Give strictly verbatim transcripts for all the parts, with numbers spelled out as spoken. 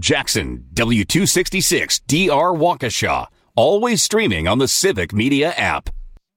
Jackson, W two sixty-six D R Waukesha. Always streaming on the Civic Media app.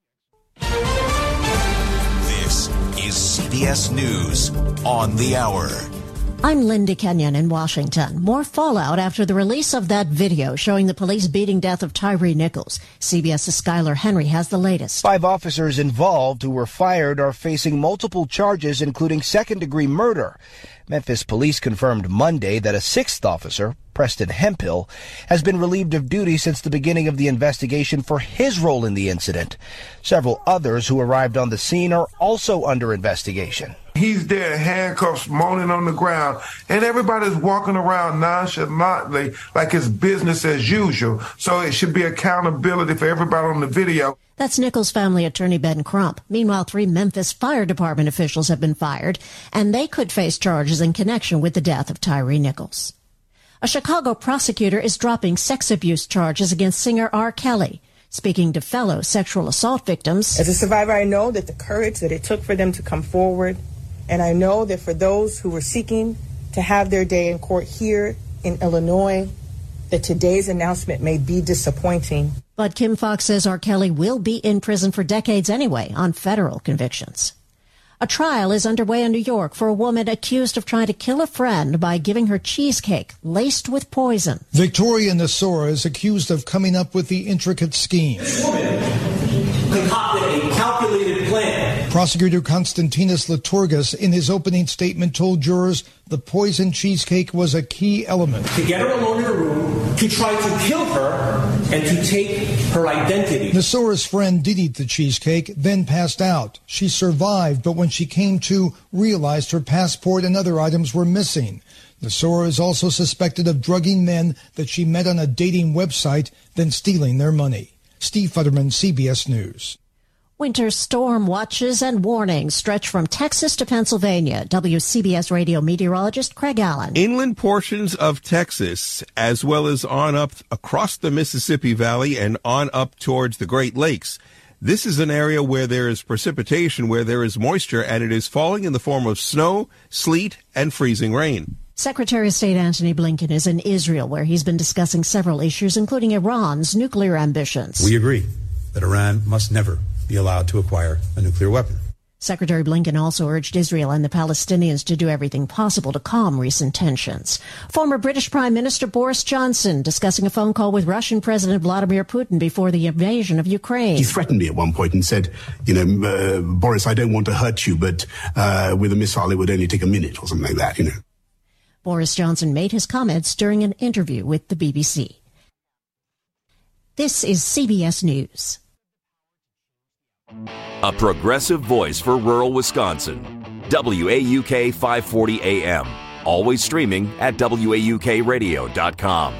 This is C B S News on the Hour. I'm Linda Kenyon in Washington. More fallout after the release of that video showing the police beating death of Tyree Nichols. CBS's Skylar Henry has the latest. Five officers involved who were fired are facing multiple charges, including second-degree murder. Memphis police confirmed Monday that a sixth officer, Preston Hemphill, has been relieved of duty since the beginning of the investigation for his role in the incident. Several others who arrived on the scene are also under investigation. He's there, handcuffs, moaning on the ground, and everybody's walking around nonchalantly like it's business as usual. So it should be accountability for everybody on the video. That's Nichols' family attorney Ben Crump. Meanwhile, three Memphis Fire Department officials have been fired, and they could face charges in connection with the death of Tyree Nichols. A Chicago prosecutor is dropping sex abuse charges against singer R. Kelly. Speaking to fellow sexual assault victims, as a survivor, I know that the courage that it took for them to come forward, and I know that for those who were seeking to have their day in court here in Illinois, that today's announcement may be disappointing. But Kim Fox says R. Kelly will be in prison for decades anyway on federal convictions. A trial is underway in New York for a woman accused of trying to kill a friend by giving her cheesecake laced with poison. Victoria Nasora is accused of coming up with the intricate scheme. This woman concocted a calculated plan. Prosecutor Konstantinos Liturgas, in his opening statement, told jurors the poisoned cheesecake was a key element. To get her alone in a room, to try to kill her, and to take her identity. Nasora's friend did eat the cheesecake, then passed out. She survived, but when she came to, realized her passport and other items were missing. Nasora is also suspected of drugging men that she met on a dating website, then stealing their money. Steve Futterman, C B S News. Winter storm watches and warnings stretch from Texas to Pennsylvania. W C B S radio meteorologist Craig Allen. Inland portions of Texas, as well as on up across the Mississippi Valley and on up towards the Great Lakes. This is an area where there is precipitation, where there is moisture, and it is falling in the form of snow, sleet, and freezing rain. Secretary of State Antony Blinken is in Israel, where he's been discussing several issues, including Iran's nuclear ambitions. We agree that Iran must never be allowed to acquire a nuclear weapon. Secretary Blinken also urged Israel and the Palestinians to do everything possible to calm recent tensions. Former British Prime Minister Boris Johnson discussing a phone call with Russian President Vladimir Putin before the invasion of Ukraine. He threatened me at one point and said, you know, uh, Boris, I don't want to hurt you, but uh, with a missile it would only take a minute or something like that, you know. Boris Johnson made his comments during an interview with the B B C. This is C B S News. A progressive voice for rural Wisconsin. W A U K five forty A M. Always streaming at W A U K radio dot com.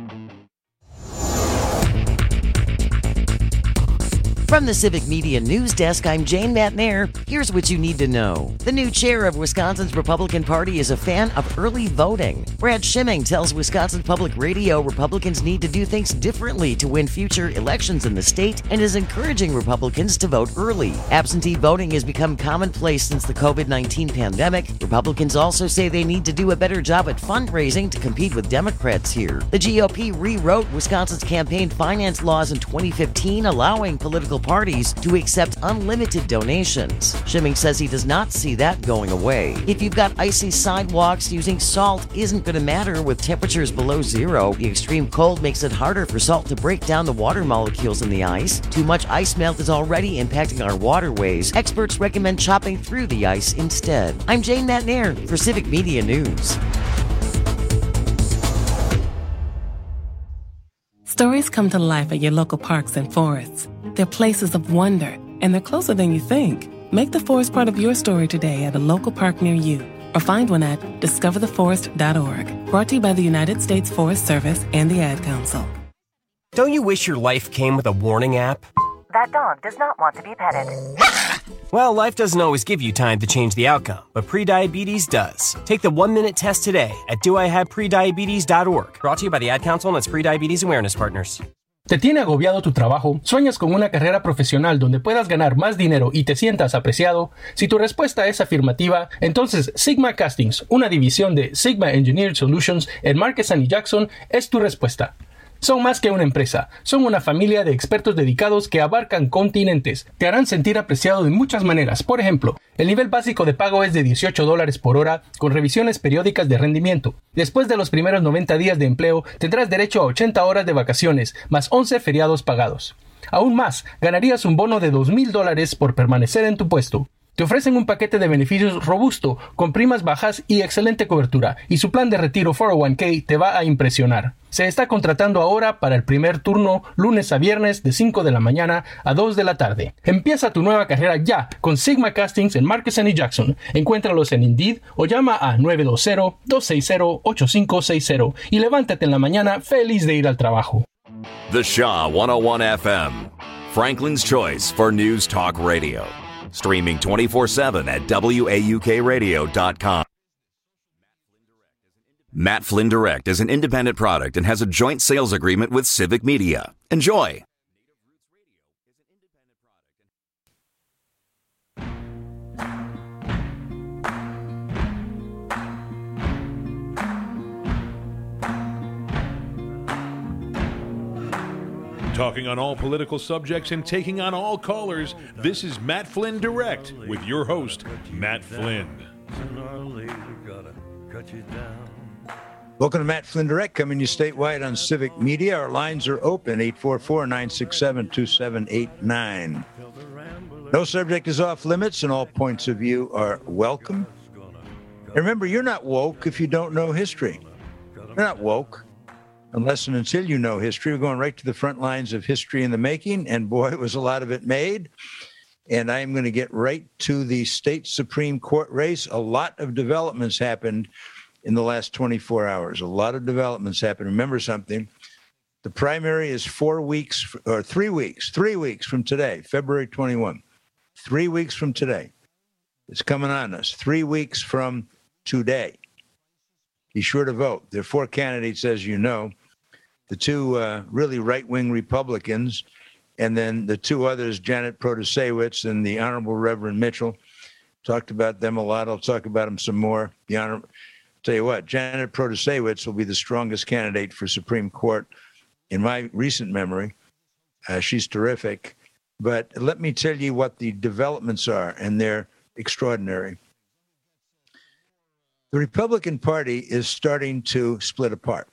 From the Civic Media News Desk, I'm Jane Matnair. Here's what you need to know. The new chair of Wisconsin's Republican Party is a fan of early voting. Brad Schimming tells Wisconsin Public Radio Republicans need to do things differently to win future elections in the state and is encouraging Republicans to vote early. Absentee voting has become commonplace since the covid nineteen pandemic. Republicans also say they need to do a better job at fundraising to compete with Democrats here. The G O P rewrote Wisconsin's campaign finance laws in twenty fifteen, allowing political parties to accept unlimited donations. Schimming says he does not see that going away. If you've got icy sidewalks, using salt isn't going to matter with temperatures below zero. The extreme cold makes it harder for salt to break down the water molecules in the ice. Too much ice melt is already impacting our waterways. Experts recommend chopping through the ice instead. I'm Jane Matnair for Civic Media News. Stories come to life at your local parks and forests. They're places of wonder, and they're closer than you think. Make the forest part of your story today at a local park near you, or find one at discover the forest dot org. Brought to you by the United States Forest Service and the Ad Council. Don't you wish your life came with a warning app? That dog does not want to be petted. Well, life doesn't always give you time to change the outcome, but prediabetes does. Take the one-minute test today at do I have prediabetes dot org. Brought to you by the Ad Council and its Prediabetes Awareness Partners. ¿Te tiene agobiado tu trabajo? ¿Sueñas con una carrera profesional donde puedas ganar más dinero y te sientas apreciado? Si tu respuesta es afirmativa, entonces Sigma Castings, una división de Sigma Engineered Solutions en Marquez and Jackson, es tu respuesta. Son más que una empresa, son una familia de expertos dedicados que abarcan continentes. Te harán sentir apreciado de muchas maneras. Por ejemplo, el nivel básico de pago es de dieciocho dólares por hora con revisiones periódicas de rendimiento. Después de los primeros noventa días de empleo, tendrás derecho a ochenta horas de vacaciones, más once feriados pagados. Aún más, ganarías un bono de dos mil dólares por permanecer en tu puesto. Te ofrecen un paquete de beneficios robusto, con primas bajas y excelente cobertura, y su plan de retiro cuatro oh uno k te va a impresionar. Se está contratando ahora para el primer turno, lunes a viernes de cinco de la mañana a dos de la tarde. Empieza tu nueva carrera ya con Sigma Castings en Marquez and Jackson. Encuéntralos en Indeed o llama a nueve dos cero, dos seis cero, ocho cinco seis cero y levántate en la mañana feliz de ir al trabajo. The Shaw one oh one F M, Franklin's choice for news talk radio. Streaming twenty-four seven at W A U K radio dot com. Matt Flynn Direct is an independent product and has a joint sales agreement with Civic Media. Enjoy. Talking on all political subjects and taking on all callers, this is Matt Flynn Direct with your host, Matt Flynn. Welcome to Matt Flynn Direct, coming to you statewide on Civic Media. Our lines are open, eight four four, nine six seven, two seven eight nine. No subject is off limits, and all points of view are welcome. And remember, you're not woke if you don't know history. You're not woke unless and until you know history. We're going right to the front lines of history in the making, and boy, was a lot of it made. And I'm going to get right to the state Supreme Court race. A lot of developments happened in the last twenty-four hours. A lot of developments happened. Remember something. The primary is four weeks, or three weeks, three weeks from today, February twenty-first. Three weeks from today. It's coming on us. Three weeks from today. Be sure to vote. There are four candidates, as you know. The two uh, really right-wing Republicans, and then the two others, Janet Protasewicz and the Honorable Reverend Mitchell. Talked about them a lot. I'll talk about them some more. The Honorable, tell you what, Janet Protasewicz will be the strongest candidate for Supreme Court in my recent memory. Uh, she's terrific. But let me tell you what the developments are, and they're extraordinary. The Republican Party is starting to split apart.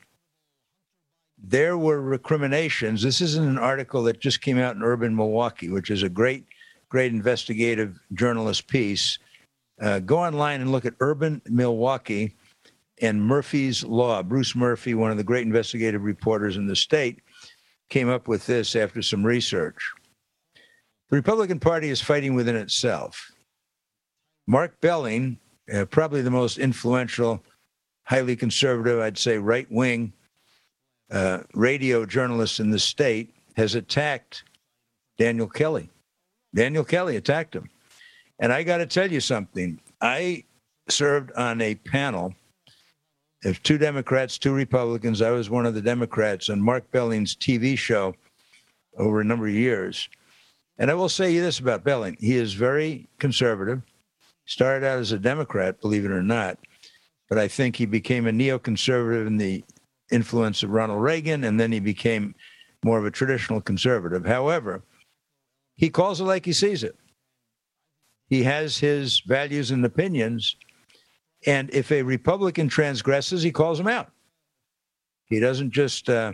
There were recriminations. This isn't an article that just came out in Urban Milwaukee, which is a great, great investigative journalist piece. Uh, go online and look at Urban Milwaukee and Murphy's Law. Bruce Murphy, one of the great investigative reporters in the state, came up with this after some research. The Republican Party is fighting within itself. Mark Belling, uh, probably the most influential, highly conservative, I'd say right-wing uh, radio journalist in the state, has attacked Daniel Kelly. Daniel Kelly attacked him. And I got to tell you something. I served on a panel of two Democrats, two Republicans. I was one of the Democrats on Mark Belling's T V show over a number of years. And I will say this about Belling. He is very conservative. Started out as a Democrat, believe it or not. But I think he became a neoconservative in the influence of Ronald Reagan, and then he became more of a traditional conservative. However, he calls it like he sees it. He has his values and opinions, and if a Republican transgresses, he calls him out. He doesn't just uh,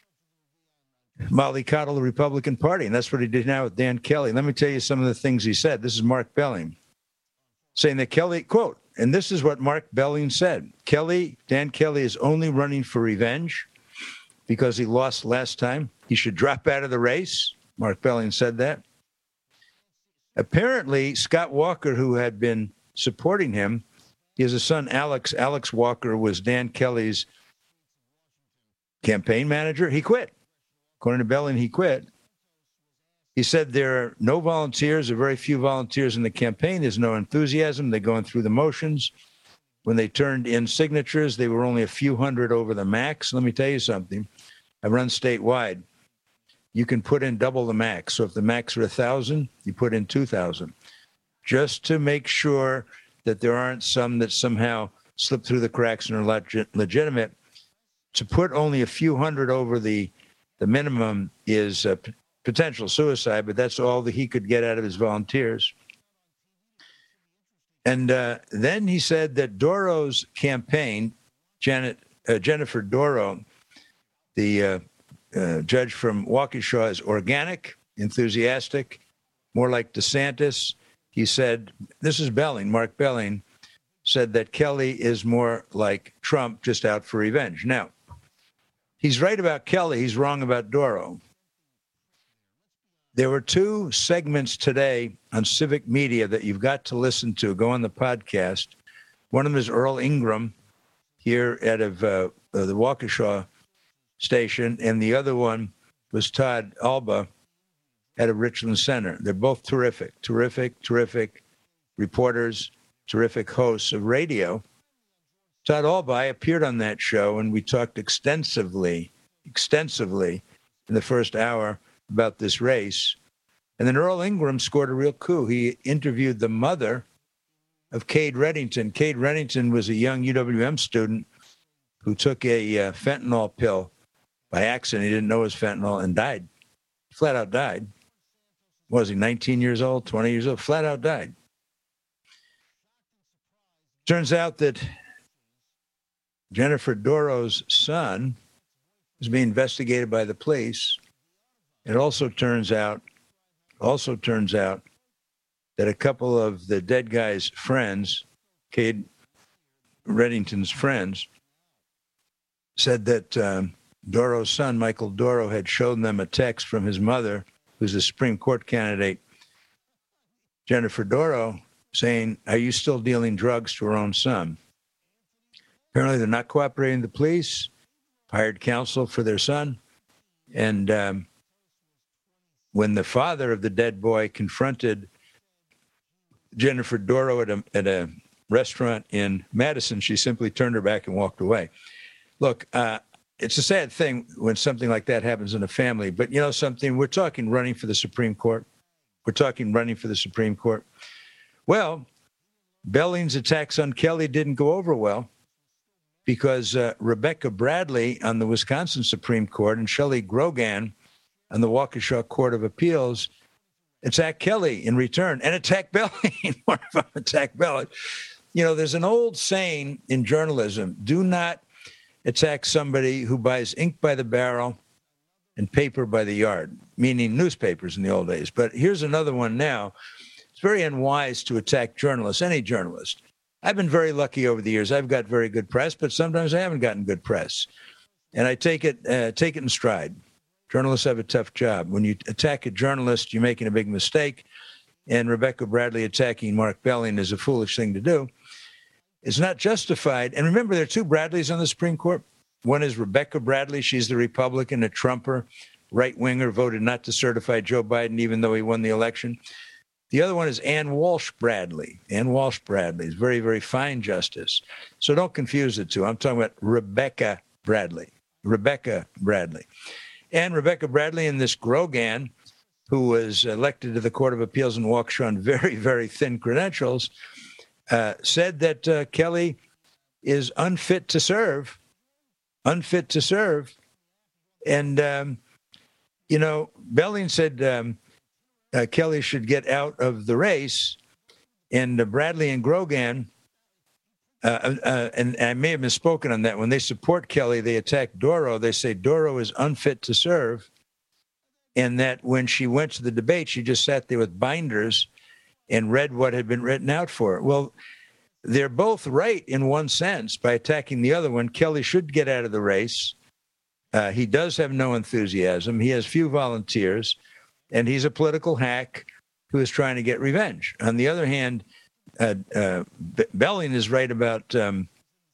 mollycoddle the Republican Party, and that's what he did now with Dan Kelly. Let me tell you some of the things he said. This is Mark Belling saying that Kelly, quote, and this is what Mark Belling said, Kelly, Dan Kelly is only running for revenge because he lost last time. He should drop out of the race. Mark Belling said that. Apparently, Scott Walker, who had been supporting him, he has a son, Alex. Alex Walker was Dan Kelly's campaign manager. He quit. According to Belling, he quit. He said there are no volunteers, or very few volunteers in the campaign. There's no enthusiasm. They're going through the motions. When they turned in signatures, they were only a few hundred over the max. Let me tell you something. I run statewide. you can put in double the max. So if the max are one thousand, you put in two thousand, just to make sure that there aren't some that somehow slip through the cracks and are legit, legitimate. To put only a few hundred over the, the minimum is uh, p- potential suicide, but that's all that he could get out of his volunteers. And uh, then he said that Doro's campaign, Janet, uh, Jennifer Doro, the uh, uh, judge from Waukesha, is organic, enthusiastic, more like DeSantis. He said, this is Belling, Mark Belling, said that Kelly is more like Trump, just out for revenge. Now, he's right about Kelly. He's wrong about Doro. There were two segments today on civic media that you've got to listen to. Go on the podcast. One of them is Earl Ingram here out of uh, uh, the Waukesha station, and the other one was Todd Alba out of Richland Center. They're both terrific, terrific, terrific reporters, terrific hosts of radio. Todd Alba, I appeared on that show, and we talked extensively, extensively in the first hour about this race. And then Earl Ingram scored a real coup. He interviewed the mother of Cade Reddington. Cade Reddington was a young U W M student who took a uh, fentanyl pill by accident. He didn't know it was fentanyl and died. Flat out died. Was he nineteen years old, twenty years old? Flat out died. Turns out that Jennifer Doro's son is being investigated by the police. It also turns out, also turns out that a couple of the dead guy's friends, Cade Reddington's friends, said that um, Doro's son, Michael Doro, had shown them a text from his mother, who's a Supreme Court candidate, Jennifer Doro, saying, are you still dealing drugs to her own son? Apparently they're not cooperating with the police, hired counsel for their son. And um, when the father of the dead boy confronted Jennifer Doro at a, at a restaurant in Madison, she simply turned her back and walked away. Look, uh, it's a sad thing when something like that happens in a family. But you know something? We're talking running for the Supreme Court. We're talking running for the Supreme Court. Well, Belling's attacks on Kelly didn't go over well because uh, Rebecca Bradley on the Wisconsin Supreme Court and Shelley Grogan on the Waukesha Court of Appeals attacked Kelly in return and attacked Belling. One of them attacked Belling. You know, there's an old saying in journalism, do not attack somebody who buys ink by the barrel and paper by the yard, meaning newspapers in the old days. But here's another one now. It's very unwise to attack journalists, any journalist. I've been very lucky over the years. I've got very good press, but sometimes I haven't gotten good press. And I take it uh, take it in stride. Journalists have a tough job. When you attack a journalist, you're making a big mistake. And Rebecca Bradley attacking Mark Belling is a foolish thing to do. It's not justified. And remember, there are two Bradleys on the Supreme Court. One is Rebecca Bradley. She's the Republican, a Trumper, right-winger, voted not to certify Joe Biden, even though he won the election. The other one is Ann Walsh Bradley. Ann Walsh Bradley is very, very fine justice. So don't confuse the two. I'm talking about Rebecca Bradley. Rebecca Bradley. And Rebecca Bradley and this Grogan, who was elected to the Court of Appeals in Waukesha on very, very thin credentials, uh, said that uh, Kelly is unfit to serve, unfit to serve. And, um, you know, Belling said um, uh, Kelly should get out of the race. And uh, Bradley and Grogan, uh, uh, and, and I may have misspoken on that, when they support Kelly, they attack Doro. They say Doro is unfit to serve. And that when she went to the debate, she just sat there with binders and read what had been written out for her. Well, they're both right in one sense by attacking the other one. Kelly should get out of the race. Uh, he does have no enthusiasm. He has few volunteers, and he's a political hack who is trying to get revenge. On the other hand, uh, uh, Belling is right about um,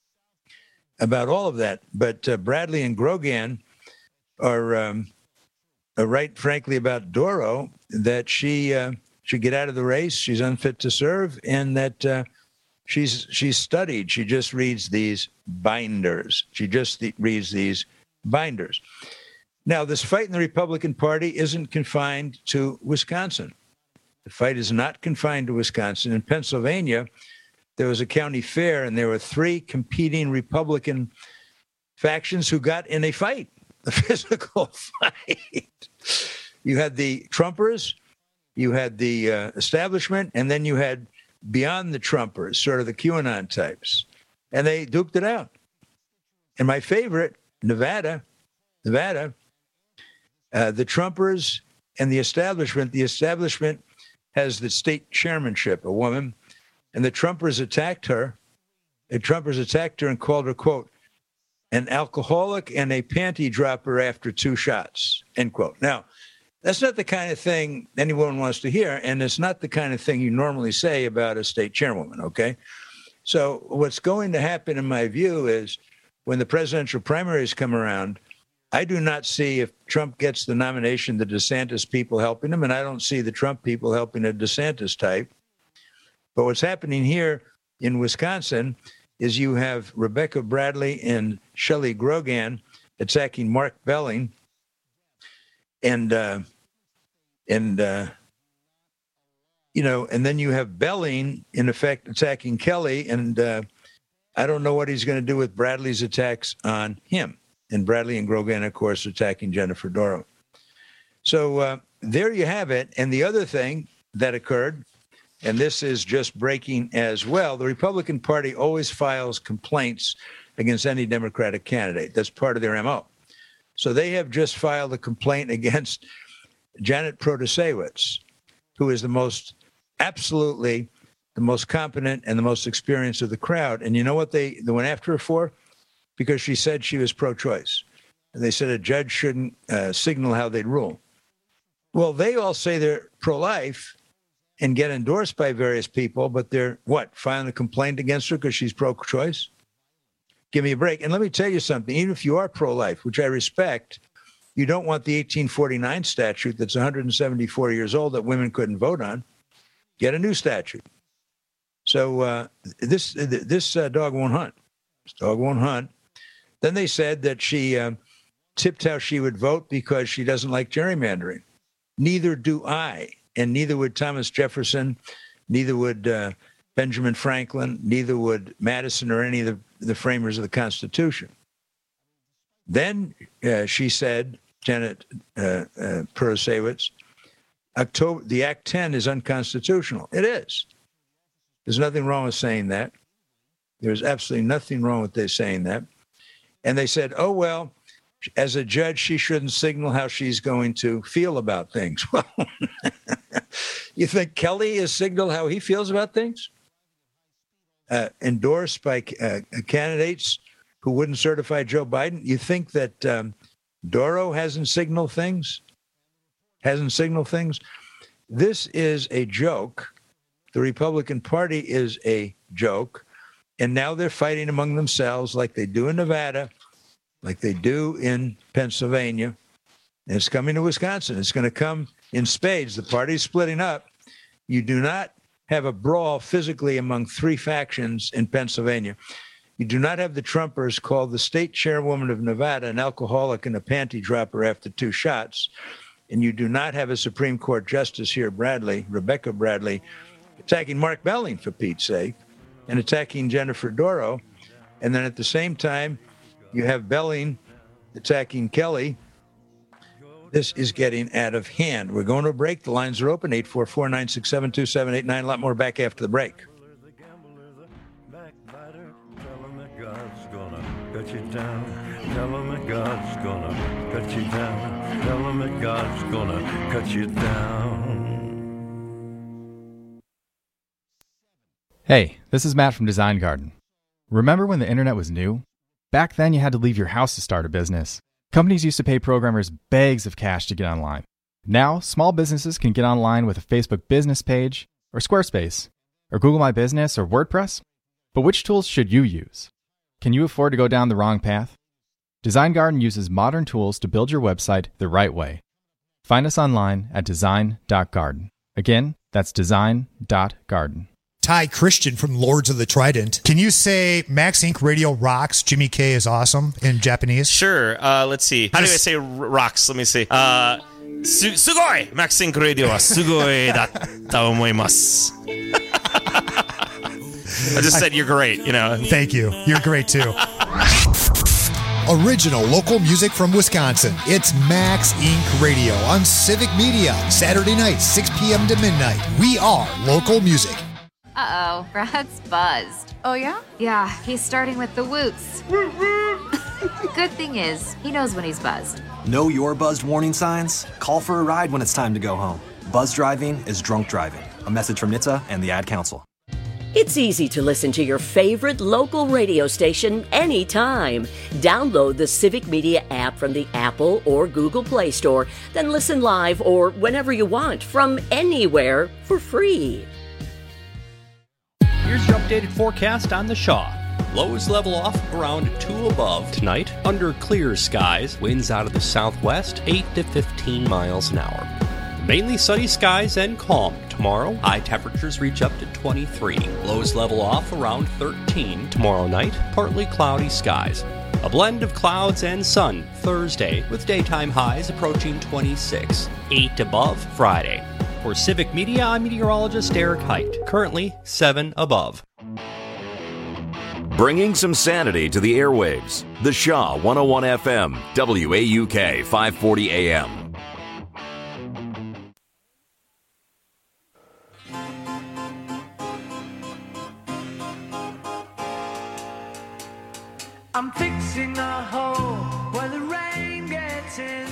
about all of that. But uh, Bradley and Grogan are, um, are right, frankly, about Doro, that she uh, should get out of the race. She's unfit to serve, and that uh, she's she's studied. She just reads these binders. She just th- reads these binders. Now, this fight in the Republican Party isn't confined to Wisconsin. The fight is not confined to Wisconsin. In Pennsylvania, there was a county fair, and there were three competing Republican factions who got in a fight, a physical fight. You had the Trumpers, you had the uh, establishment, and then you had beyond the Trumpers, sort of the QAnon types. And they duked it out. And my favorite, Nevada, Nevada, uh, the Trumpers and the establishment, the establishment has the state chairmanship, a woman, and the Trumpers attacked her. The Trumpers attacked her and called her, quote, an alcoholic and a panty dropper after two shots, end quote. Now, that's not the kind of thing anyone wants to hear, and it's not the kind of thing you normally say about a state chairwoman, okay? So what's going to happen, in my view, is when the presidential primaries come around, I do not see, if Trump gets the nomination, the DeSantis people helping him, and I don't see the Trump people helping a DeSantis type. But what's happening here in Wisconsin is you have Rebecca Bradley and Shelley Grogan attacking Mark Belling, and uh, and uh, you know, and then you have Belling in effect attacking Kelly, and uh, I don't know what he's going to do with Bradley's attacks on him, and Bradley and Grogan, of course, attacking Jennifer Doro. So uh, there you have it. And the other thing that occurred, and this is just breaking as well, the Republican Party always files complaints against any Democratic candidate. That's part of their M O. So they have just filed a complaint against Janet Protasewicz, who is the most, absolutely the most competent and the most experienced of the crowd. And you know what they, they went after her for? Because she said she was pro-choice. And they said a judge shouldn't uh, signal how they'd rule. Well, they all say they're pro-life and get endorsed by various people, but they're, what, filing a complaint against her because she's pro-choice? Give me a break. And let me tell you something. Even if you are pro-life, which I respect, you don't want the eighteen forty-nine statute that's one hundred seventy-four years old that women couldn't vote on. Get a new statute. So uh, this this uh, dog won't hunt. This dog won't hunt. Then they said that she uh, tipped how she would vote because she doesn't like gerrymandering. Neither do I, and neither would Thomas Jefferson, neither would uh, Benjamin Franklin, neither would Madison or any of the, the framers of the Constitution. Then uh, she said, Janet uh, uh, Protasewicz, October, the Act ten is unconstitutional. It is. There's nothing wrong with saying that. There's absolutely nothing wrong with they saying that. And they said, oh, well, as a judge, she shouldn't signal how she's going to feel about things. Well, you think Kelly is signal how he feels about things? Uh, endorsed by uh, candidates who wouldn't certify Joe Biden? You think that um, Doro hasn't signaled things? Hasn't signaled things? This is a joke. The Republican Party is a joke. And now they're fighting among themselves like they do in Nevada, like they do in Pennsylvania. And it's coming to Wisconsin. It's going to come in spades. The party's splitting up. You do not have a brawl physically among three factions in Pennsylvania. You do not have the Trumpers call the state chairwoman of Nevada an alcoholic and a panty dropper after two shots. And you do not have a Supreme Court Justice here, Bradley, Rebecca Bradley, attacking Mark Belling, for Pete's sake, and attacking Jennifer Doro. And then at the same time, you have Belling attacking Kelly. This is getting out of hand. We're going to a break. The lines are open, eight four four, nine six seven, two seven eight nine. A lot more back after the break. Cut you down. Tell him that God's gonna cut you down. Tell him that God's gonna cut you down. Hey, this is Matt from Design Garden. Remember when the internet was new? Back then you had to leave your house to start a business. Companies used to pay programmers bags of cash to get online. Now, small businesses can get online with a Facebook business page, or Squarespace, or Google My Business, or WordPress. But which tools should you use? Can you afford to go down the wrong path? Design Garden uses modern tools to build your website the right way. Find us online at design dot garden. Again, that's design dot garden. Ty Christian from Lords of the Trident. Can you say Max Incorporated Radio rocks, Jimmy K is awesome in Japanese? Sure. Uh, let's see. How do I say r- rocks? Let me see. Uh, su- sugoi! Max Incorporated Radio wa sugoi datta omoimasu. I just said you're great, you know. Thank you. You're great, too. Original local music from Wisconsin. It's Max Incorporated Radio on Civic Media. Saturday night, six p.m. to midnight. We are local music. Uh-oh, Brad's buzzed. Oh, yeah? Yeah, he's starting with the woots. Good thing is, he knows when he's buzzed. Know your buzzed warning signs? Call for a ride when it's time to go home. Buzz driving is drunk driving. A message from N H T S A and the Ad Council. It's easy to listen to your favorite local radio station anytime. Download the Civic Media app from the Apple or Google Play Store, then listen live or whenever you want from anywhere for free. Here's your updated forecast on the Shaw. Lows level off around two above tonight. Under clear skies, winds out of the southwest, eight to fifteen miles an hour. Mainly sunny skies and calm tomorrow. High temperatures reach up to twenty-three. Lows level off around thirteen tomorrow night. Partly cloudy skies. A blend of clouds and sun Thursday with daytime highs approaching twenty-six. eight above Friday. For Civic Media, I'm meteorologist Eric Height. Currently seven above. Bringing some sanity to the airwaves. The Shaw one oh one F M, W A U K five forty A M. I'm fixing a hole where the rain gets in.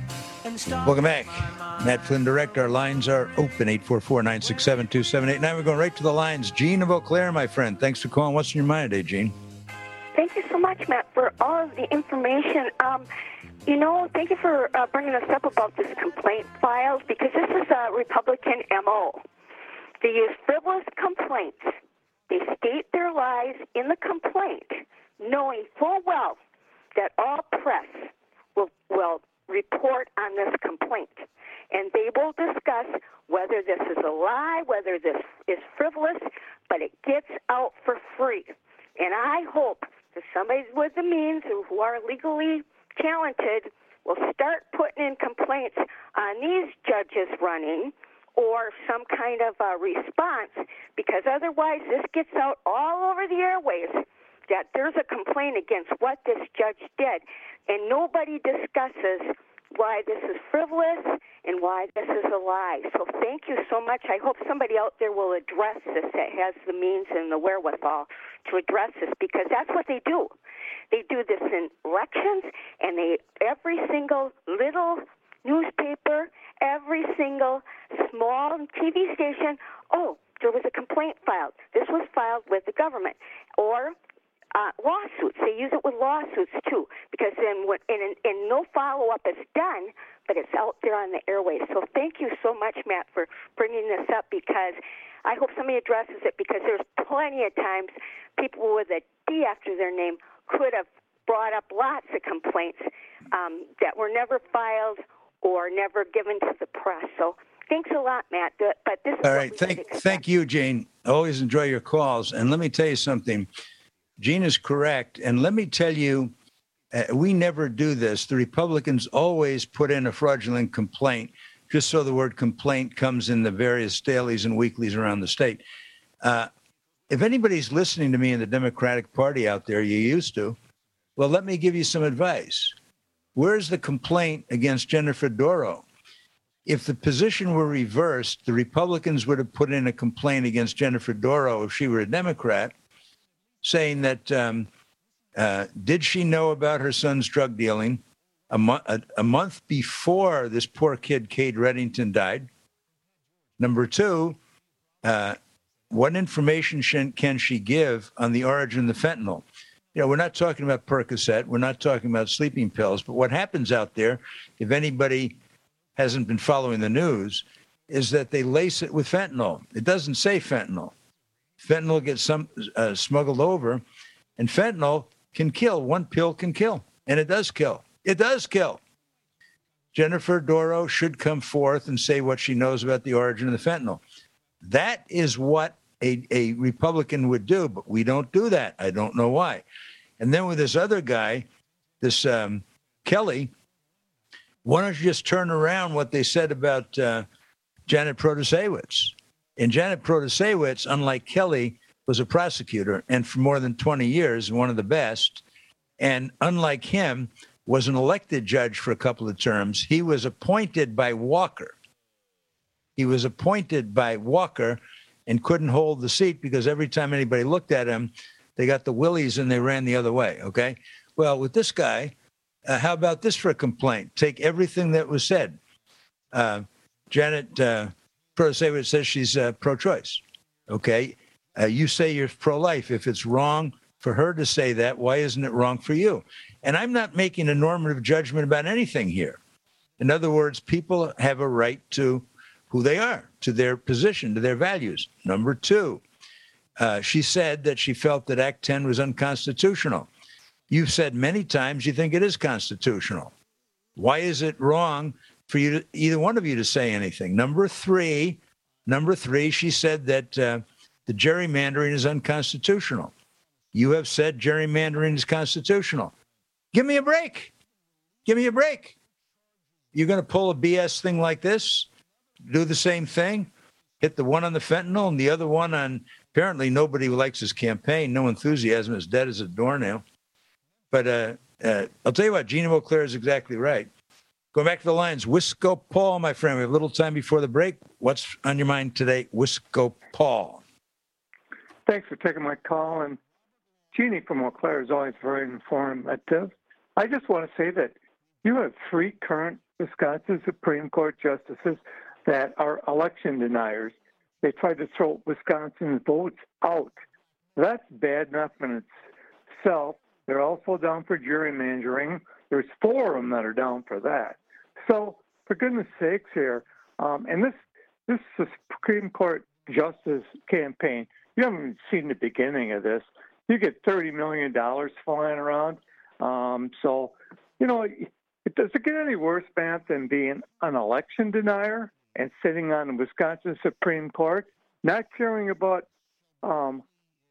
Welcome back. Matt Flynn Direct. Our lines are open, eight four four, nine six seven, two seven eight nine. We're going right to the lines. Gene of Eau Claire, my friend. Thanks for calling. What's in your mind today, Gene? Thank you so much, Matt, for all of the information. Um, you know, thank you for uh, bringing us up about this complaint files, because this is a Republican M O. They use frivolous complaints. They state their lies in the complaint, knowing full well that all press will, will report on this complaint. And they will discuss whether this is a lie, whether this is frivolous, but it gets out for free. And I hope that somebody with the means who are legally talented will start putting in complaints on these judges running or some kind of a response, because otherwise this gets out all over the airways that there's a complaint against what this judge did, and nobody discusses why this is frivolous and why this is a lie. So thank you so much. I hope somebody out there will address this that has the means and the wherewithal to address this, because that's what they do. They do this in elections, and they every single little newspaper, every single small T V station, oh, there was a complaint filed. This was filed with the government. Or Uh, lawsuits. They use it with lawsuits, too, because then when, and, and no follow-up is done, but it's out there on the airways. So thank you so much, Matt, for bringing this up, because I hope somebody addresses it, because there's plenty of times people with a D after their name could have brought up lots of complaints um, that were never filed or never given to the press. So thanks a lot, Matt. But this is all right. Thank, thank you, Jane. Always enjoy your calls. And let me tell you something. Gene is correct. And let me tell you, uh, we never do this. The Republicans always put in a fraudulent complaint, just so the word complaint comes in the various dailies and weeklies around the state. Uh, if anybody's listening to me in the Democratic Party out there, you used to, well, let me give you some advice. Where's the complaint against Jennifer Doro? If the position were reversed, the Republicans would have put in a complaint against Jennifer Doro if she were a Democrat, saying that um, uh, did she know about her son's drug dealing a, mo- a, a month before this poor kid, Cade Reddington, died? Number two, uh, what information sh- can she give on the origin of the fentanyl? You know, we're not talking about Percocet. We're not talking about sleeping pills. But what happens out there, if anybody hasn't been following the news, is that they lace it with fentanyl. It doesn't say fentanyl. Fentanyl gets some uh, smuggled over, and fentanyl can kill. One pill can kill, and it does kill. It does kill. Jennifer Doro should come forth and say what she knows about the origin of the fentanyl. That is what a, a Republican would do, but we don't do that. I don't know why. And then with this other guy, this um, Kelly, why don't you just turn around what they said about uh, Janet Protasewicz? And Janet Protasewicz, unlike Kelly, was a prosecutor and for more than twenty years, one of the best. And unlike him, was an elected judge for a couple of terms. He was appointed by Walker. He was appointed by Walker and couldn't hold the seat because every time anybody looked at him, they got the willies and they ran the other way, okay? Well, with this guy, uh, how about this for a complaint? Take everything that was said. Uh, Janet uh, Protasewicz says she's uh, pro-choice, okay? Uh, you say you're pro-life. If it's wrong for her to say that, why isn't it wrong for you? And I'm not making a normative judgment about anything here. In other words, people have a right to who they are, to their position, to their values. Number two, uh, she said that she felt that Act ten was unconstitutional. You've said many times you think it is constitutional. Why is it wrong for you to, either one of you to say anything? Number three, number three, she said that uh, the gerrymandering is unconstitutional. You have said gerrymandering is constitutional. Give me a break. Give me a break. You're going to pull a B S thing like this, do the same thing, hit the one on the fentanyl and the other one on, apparently nobody likes his campaign. No enthusiasm, is dead as a doornail. But uh, uh, I'll tell you what, Gina Beauclair is exactly right. Going back to the lines, Wisco Paul, my friend, we have a little time before the break. What's on your mind today, Wisco Paul? Thanks for taking my call. And Jeannie from Eau Claire is always very informative. I just want to say that you have three current Wisconsin Supreme Court justices that are election deniers. They tried to throw Wisconsin's votes out. That's bad enough in itself. They're also down for gerrymandering. There's four of them that are down for that. So, for goodness sakes here, um, and this this Supreme Court justice campaign, you haven't even seen the beginning of this. You get thirty million dollars flying around. Um, so, you know, it doesn't get any worse, Matt, than being an election denier and sitting on the Wisconsin Supreme Court, not caring about um,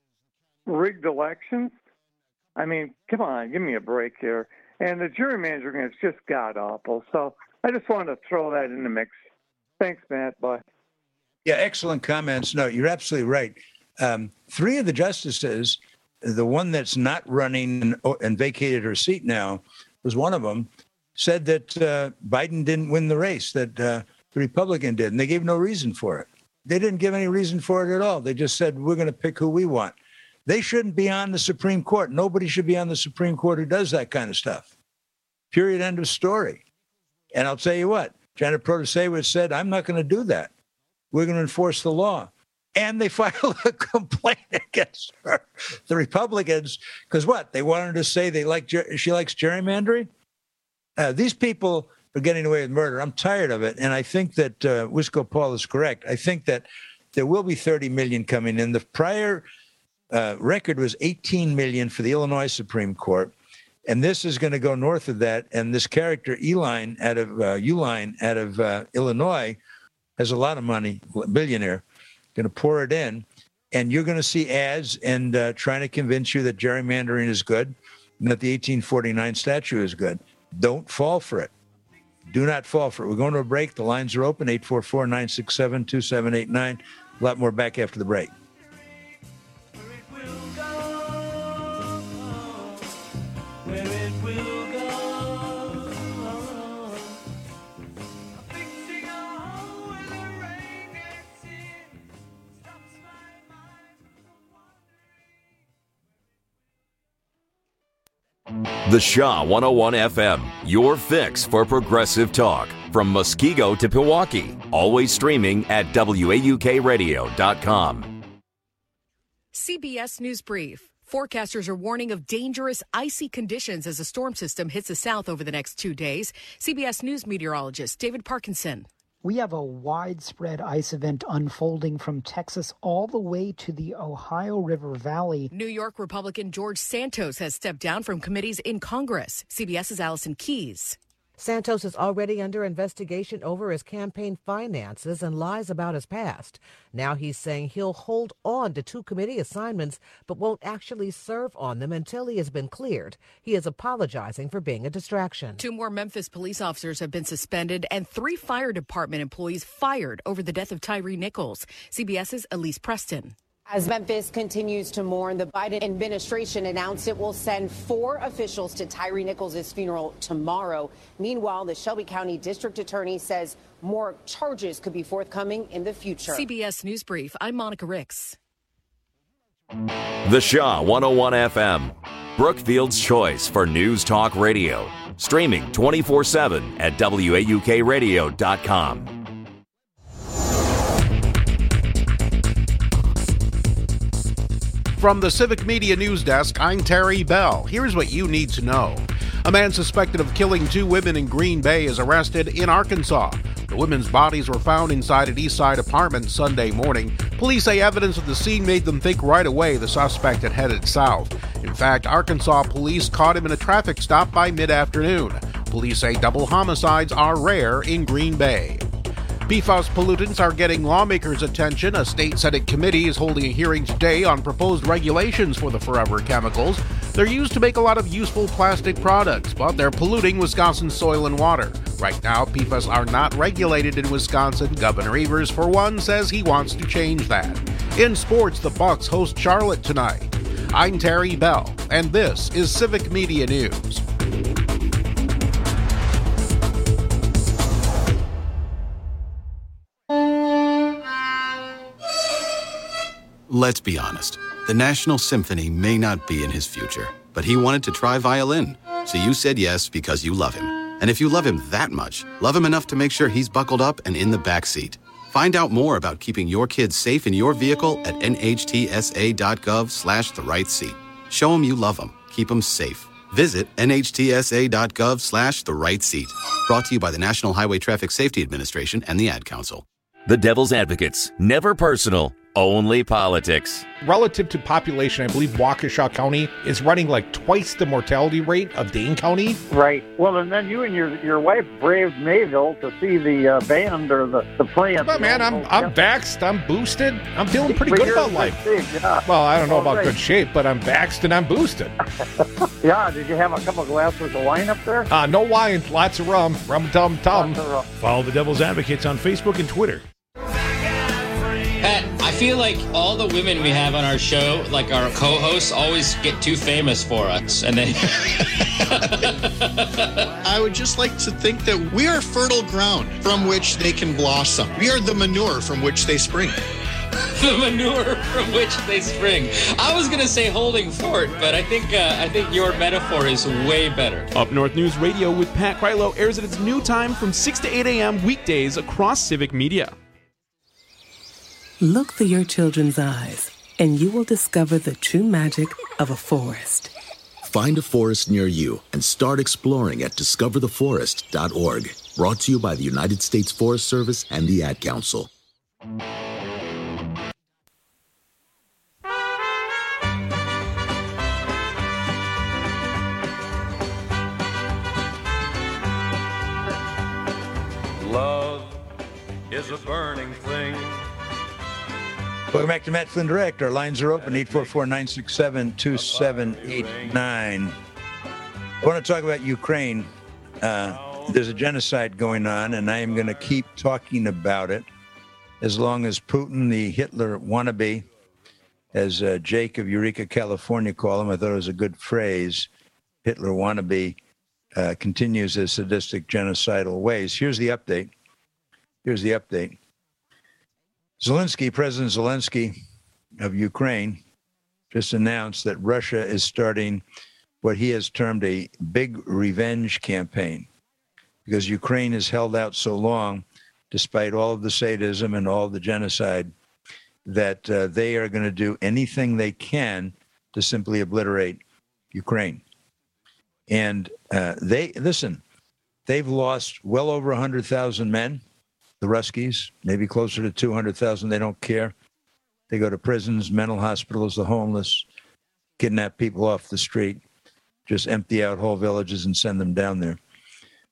rigged elections. I mean, come on, give me a break here. And the gerrymandering is just god-awful. So I just wanted to throw that in the mix. Thanks, Matt. Bye. Yeah, excellent comments. No, you're absolutely right. Um, three of the justices, the one that's not running and, and vacated her seat now was one of them, said that uh, Biden didn't win the race, that uh, the Republican did, and they gave no reason for it. They didn't give any reason for it at all. They just said, we're going to pick who we want. They shouldn't be on the Supreme Court. Nobody should be on the Supreme Court who does that kind of stuff. Period, end of story. And I'll tell you what, Janet Protasewicz said, I'm not going to do that. We're going to enforce the law. And they filed a complaint against her, the Republicans, because what? They wanted to say they like she likes gerrymandering? Uh, these people are getting away with murder. I'm tired of it. And I think that uh, Wisco Paul is correct. I think that there will be thirty million coming in. The prior uh, record was eighteen million for the Illinois Supreme Court. And this is going to go north of that. And this character, Uline, out of uh, Uline out of uh, Illinois, has a lot of money, billionaire, going to pour it in. And you're going to see ads and uh, trying to convince you that gerrymandering is good and that the eighteen forty-nine statute is good. Don't fall for it. Do not fall for it. We're going to a break. The lines are open, eight four four, nine six seven, two seven eight nine. A lot more back after the break. The Shaw one oh one F M, your fix for progressive talk. From Muskego to Pewaukee, always streaming at W A U K radio dot com. C B S News Brief. Forecasters are warning of dangerous, icy conditions as a storm system hits the south over the next two days. C B S News meteorologist David Parkinson. We have a widespread ice event unfolding from Texas all the way to the Ohio River Valley. New York Republican George Santos has stepped down from committees in Congress. CBS's Allison Keyes. Santos is already under investigation over his campaign finances and lies about his past. Now he's saying he'll hold on to two committee assignments but won't actually serve on them until he has been cleared. He is apologizing for being a distraction. Two more Memphis police officers have been suspended and three fire department employees fired over the death of Tyree Nichols. CBS's Elise Preston. As Memphis continues to mourn, the Biden administration announced it will send four officials to Tyree Nichols' funeral tomorrow. Meanwhile, the Shelby County District Attorney says more charges could be forthcoming in the future. C B S News Brief, I'm Monica Ricks. The Shaw one oh one F M, Brookfield's choice for news talk radio. Streaming twenty-four seven at W A U K radio dot com. From the Civic Media News Desk, I'm Terry Bell. Here's what you need to know. A man suspected of killing two women in Green Bay is arrested in Arkansas. The women's bodies were found inside an Eastside apartment Sunday morning. Police say evidence of the scene made them think right away the suspect had headed south. In fact, Arkansas police caught him in a traffic stop by mid-afternoon. Police say double homicides are rare in Green Bay. P FAS pollutants are getting lawmakers' attention. A state Senate committee is holding a hearing today on proposed regulations for the forever chemicals. They're used to make a lot of useful plastic products, but they're polluting Wisconsin's soil and water. Right now, P FAS are not regulated in Wisconsin. Governor Evers, for one, says he wants to change that. In sports, the Bucks host Charlotte tonight. I'm Terry Bell, and this is Civic Media News. Let's be honest. The National Symphony may not be in his future, but he wanted to try violin. So you said yes because you love him. And if you love him that much, love him enough to make sure he's buckled up and in the back seat. Find out more about keeping your kids safe in your vehicle at N H T S A dot gov slash the right seat. Show him you love him. Keep him safe. Visit N H T S A dot gov slash the right seat. Brought to you by the National Highway Traffic Safety Administration and the Ad Council. The Devil's Advocates. Never personal. Only politics. Relative to population, I believe Waukesha County is running like twice the mortality rate of Dane County. Right. Well, and then you and your your wife braved Mayville to see the uh, band or the, the play. But man, I'm I'm vaxxed, I'm boosted, I'm feeling pretty good about life. Shape, yeah. Well, I don't know about right. good shape, but I'm vaxxed and I'm boosted. Yeah, did you have a couple glasses of wine up there? Uh, no wine, lots of rum, rum tum tum. Follow the Devil's Advocates on Facebook and Twitter. Pat, I feel like all the women we have on our show, like our co-hosts, always get too famous for us. And then I would just like to think that we are fertile ground from which they can blossom. We are the manure from which they spring. The manure from which they spring. I was going to say holding fort, but I think uh, I think your metaphor is way better. Up North News Radio with Pat Krylo airs at its new time from six to eight a.m. weekdays across Civic Media. Look through your children's eyes, and you will discover the true magic of a forest. Find a forest near you and start exploring at discover the forest dot org. Brought to you by the United States Forest Service and the Ad Council. Love is a burning thing. Welcome back to Matt Flynn Direct. Our lines are open, eight four four, nine six seven, two seven eight nine. I want to talk about Ukraine. Uh, there's a genocide going on, and I am going to keep talking about it as long as Putin, the Hitler wannabe, as uh, Jake of Eureka, California, called him. I thought it was a good phrase. Hitler wannabe uh, continues his sadistic, genocidal ways. Here's the update. Here's the update. Zelensky, President Zelensky of Ukraine, just announced that Russia is starting what he has termed a big revenge campaign because Ukraine has held out so long, despite all of the sadism and all of the genocide, that uh, they are going to do anything they can to simply obliterate Ukraine. And uh, they, listen, they've lost well over one hundred thousand men. The Ruskies, maybe closer to two hundred thousand. They don't care. They go to prisons, mental hospitals, the homeless, kidnap people off the street, just empty out whole villages and send them down there.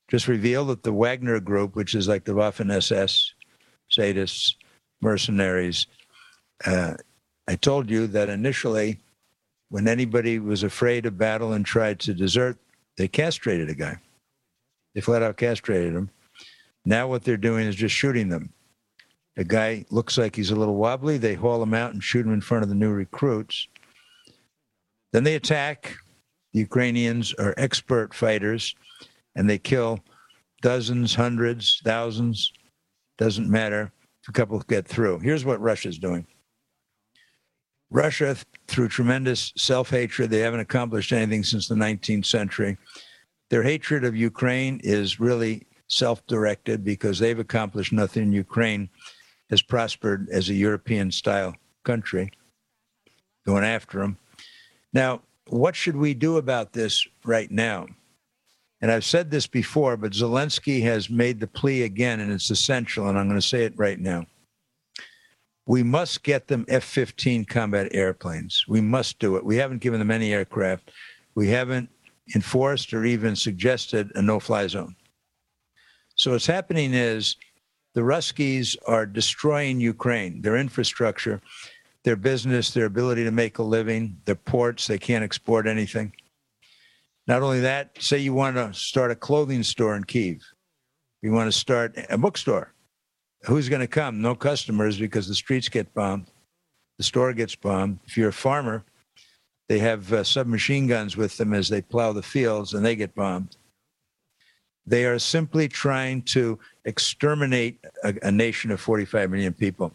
just revealed that the Wagner Group, which is like the Waffen-S S, sadists, mercenaries, uh, I told you that initially, when anybody was afraid of battle and tried to desert, they castrated a guy. They flat out castrated him. Now what they're doing is just shooting them. A guy looks like he's a little wobbly. They haul him out and shoot him in front of the new recruits. Then they attack. The Ukrainians are expert fighters, and they kill dozens, hundreds, thousands. Doesn't matter if a couple get through. Here's what Russia's doing. Russia, through tremendous self-hatred, they haven't accomplished anything since the nineteenth century. Their hatred of Ukraine is really self-directed because they've accomplished nothing. Ukraine has prospered as a European-style country, going after them. Now, what should we do about this right now? And I've said this before, but Zelensky has made the plea again, and it's essential, and I'm going to say it right now. We must get them F fifteen combat airplanes. We must do it. We haven't given them any aircraft. We haven't enforced or even suggested a no-fly zone. So what's happening is the Ruskies are destroying Ukraine, their infrastructure, their business, their ability to make a living, their ports. They can't export anything. Not only that, say you want to start a clothing store in Kyiv. You want to start a bookstore. Who's going to come? No customers because the streets get bombed. The store gets bombed. If you're a farmer, they have uh, submachine guns with them as they plow the fields, and they get bombed. They are simply trying to exterminate a, a nation of forty-five million people.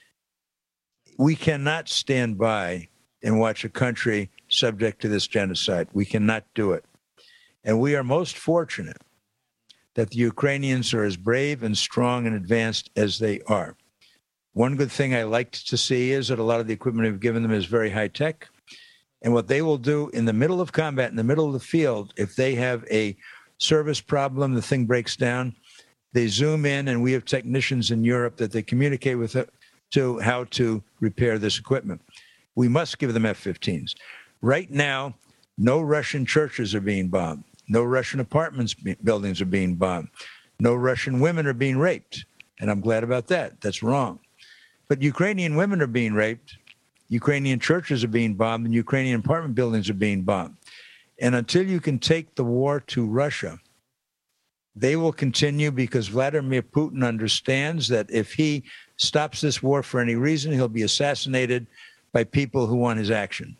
We cannot stand by and watch a country subject to this genocide. We cannot do it. And we are most fortunate that the Ukrainians are as brave and strong and advanced as they are. One good thing I like to see is that a lot of the equipment we've given them is very high tech. And what they will do in the middle of combat, in the middle of the field, if they have a service problem, the thing breaks down, they zoom in, and we have technicians in Europe that they communicate with to how to repair this equipment. We must give them F fifteens. Right now, no Russian churches are being bombed. No Russian apartments buildings are being bombed. No Russian women are being raped. And I'm glad about that. That's wrong. But Ukrainian women are being raped. Ukrainian churches are being bombed, and Ukrainian apartment buildings are being bombed. And until you can take the war to Russia, they will continue because Vladimir Putin understands that if he stops this war for any reason, he'll be assassinated by people who want his action.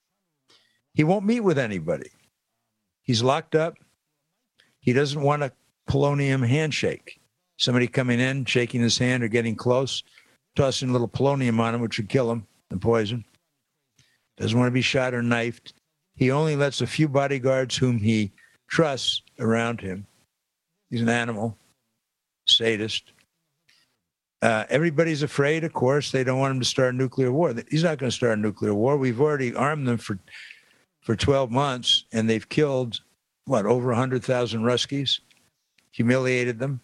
He won't meet with anybody. He's locked up. He doesn't want a polonium handshake. Somebody coming in, shaking his hand or getting close, tossing a little polonium on him, which would kill him, and poison. Doesn't want to be shot or knifed. He only lets a few bodyguards whom he trusts around him. He's an animal, sadist. Uh, everybody's afraid, of course. They don't want him to start a nuclear war. He's not going to start a nuclear war. We've already armed them for for twelve months, and they've killed, what, over one hundred thousand Ruskies, humiliated them.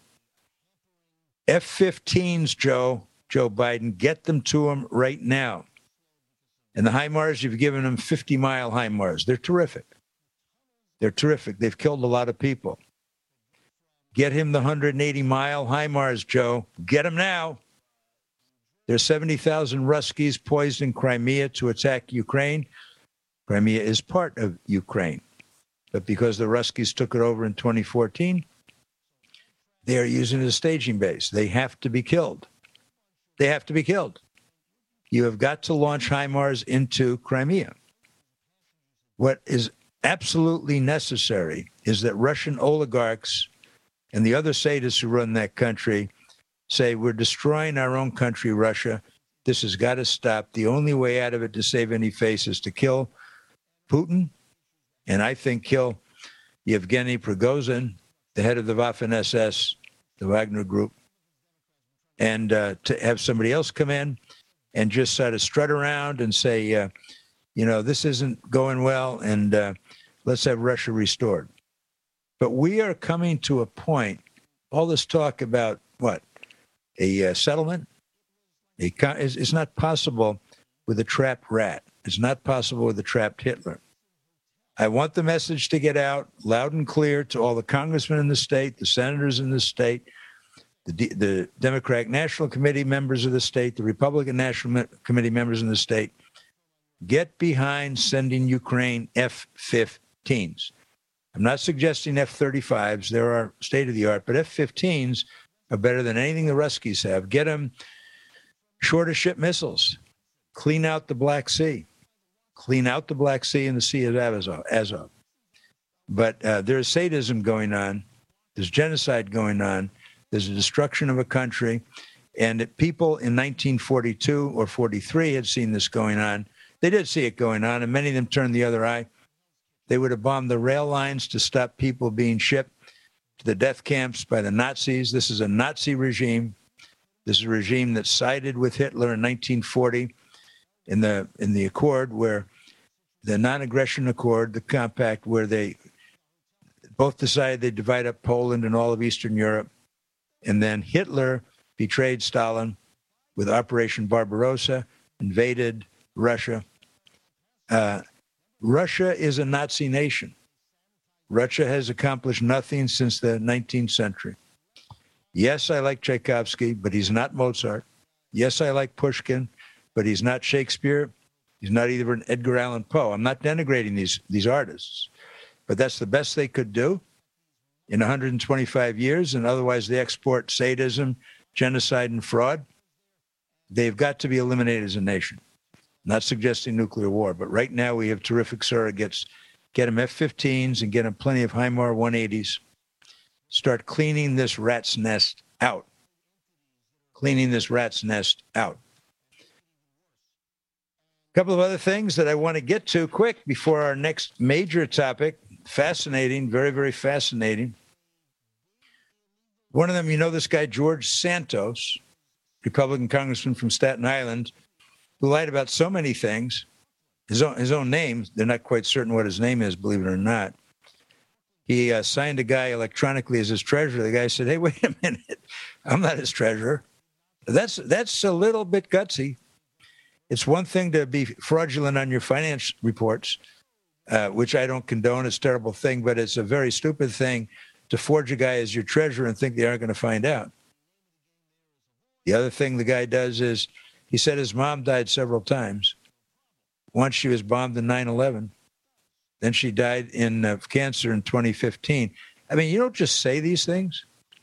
F fifteens, Joe, Joe Biden, get them to them right now. And the HIMARS, you've given them fifty-mile HIMARS. They're terrific. They're terrific. They've killed a lot of people. Get him the one hundred eighty-mile HIMARS, Joe. Get them now. There's seventy thousand Ruskies poised in Crimea to attack Ukraine. Crimea is part of Ukraine. But because the Ruskies took it over in twenty fourteen, they are using it as a staging base. They have to be killed. They have to be killed. You have got to launch HIMARS into Crimea. What is absolutely necessary is that Russian oligarchs and the other sadists who run that country say, we're destroying our own country, Russia. This has got to stop. The only way out of it to save any face is to kill Putin, and I think kill Yevgeny Prigozhin, the head of the Waffen-S S, the Wagner Group, and uh, to have somebody else come in and just sort of strut around and say, uh, you know, this isn't going well, and uh, let's have Russia restored. But we are coming to a point, all this talk about, what, a uh, settlement? A con- it's, it's not possible with a trapped rat. It's not possible with a trapped Hitler. I want the message to get out loud and clear to all the congressmen in the state, the senators in the state, the, D- the Democratic National Committee members of the state, the Republican National Committee members in the state. Get behind sending Ukraine F fifteens. I'm not suggesting F thirty-fives. There are state-of-the-art, but F fifteens are better than anything the Ruskies have. Get them shorter-ship missiles. Clean out the Black Sea. Clean out the Black Sea and the Sea of Azov. But uh, there's sadism going on. There's genocide going on. There's a destruction of a country. And people in nineteen forty-two or forty-three had seen this going on. They did see it going on, and many of them turned the other eye. They would have bombed the rail lines to stop people being shipped to the death camps by the Nazis. This is a Nazi regime. This is a regime that sided with Hitler in nineteen forty in the in the Accord, where the non-aggression Accord, the compact, where they both decided they'd divide up Poland and all of Eastern Europe. And then Hitler betrayed Stalin with Operation Barbarossa, invaded Russia. Uh, Russia is a Nazi nation. Russia has accomplished nothing since the nineteenth century. Yes, I like Tchaikovsky, but he's not Mozart. Yes, I like Pushkin, but he's not Shakespeare. He's not either an Edgar Allan Poe. I'm not denigrating these, these artists, but that's the best they could do in one hundred twenty-five years, and otherwise they export sadism, genocide, and fraud. They've got to be eliminated as a nation. Not suggesting nuclear war, but right now we have terrific surrogates. Get them F fifteens and get them plenty of HIMAR one eighties. Start cleaning this rat's nest out. Cleaning this rat's nest out. A couple of other things that I want to get to quick before our next major topic. Fascinating, very, very fascinating. One of them, you know this guy, George Santos, Republican congressman from Staten Island, who lied about so many things. His own, his own name, they're not quite certain what his name is, believe it or not. He uh, signed a guy electronically as his treasurer. The guy said, hey, wait a minute, I'm not his treasurer. That's, that's a little bit gutsy. It's one thing to be fraudulent on your finance reports, uh, which I don't condone. It's a terrible thing, but it's a very stupid thing to forge a guy as your treasurer and think they aren't going to find out. The other thing the guy does is he said his mom died several times. Once she was bombed in nine eleven. Then she died in uh, cancer in twenty fifteen. I mean, you don't just say these things.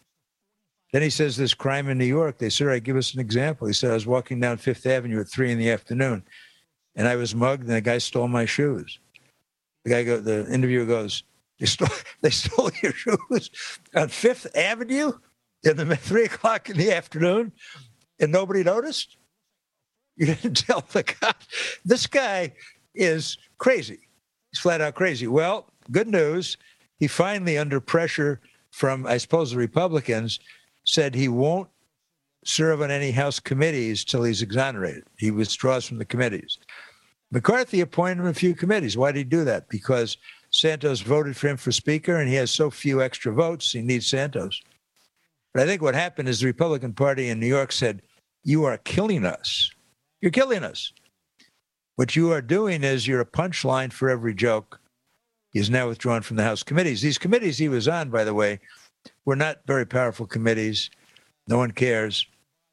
Then he says this crime in New York. They said, all right, give us an example. He said, I was walking down Fifth Avenue at three in the afternoon, and I was mugged, and the guy stole my shoes. The guy go, the interviewer goes, they stole, they stole your shoes on Fifth Avenue in the three o'clock in the afternoon, and nobody noticed? You didn't tell the cop. This guy is crazy. He's flat out crazy. Well, good news. He finally, under pressure from, I suppose, the Republicans, said he won't serve on any House committees till he's exonerated. He withdraws from the committees. McCarthy appointed him a few committees. Why did he do that? Because Santos voted for him for Speaker, and he has so few extra votes, he needs Santos. But I think what happened is the Republican Party in New York said, you are killing us. You're killing us. What you are doing is you're a punchline for every joke. He is now withdrawn from the House committees. These committees he was on, by the way, were not very powerful committees. No one cares.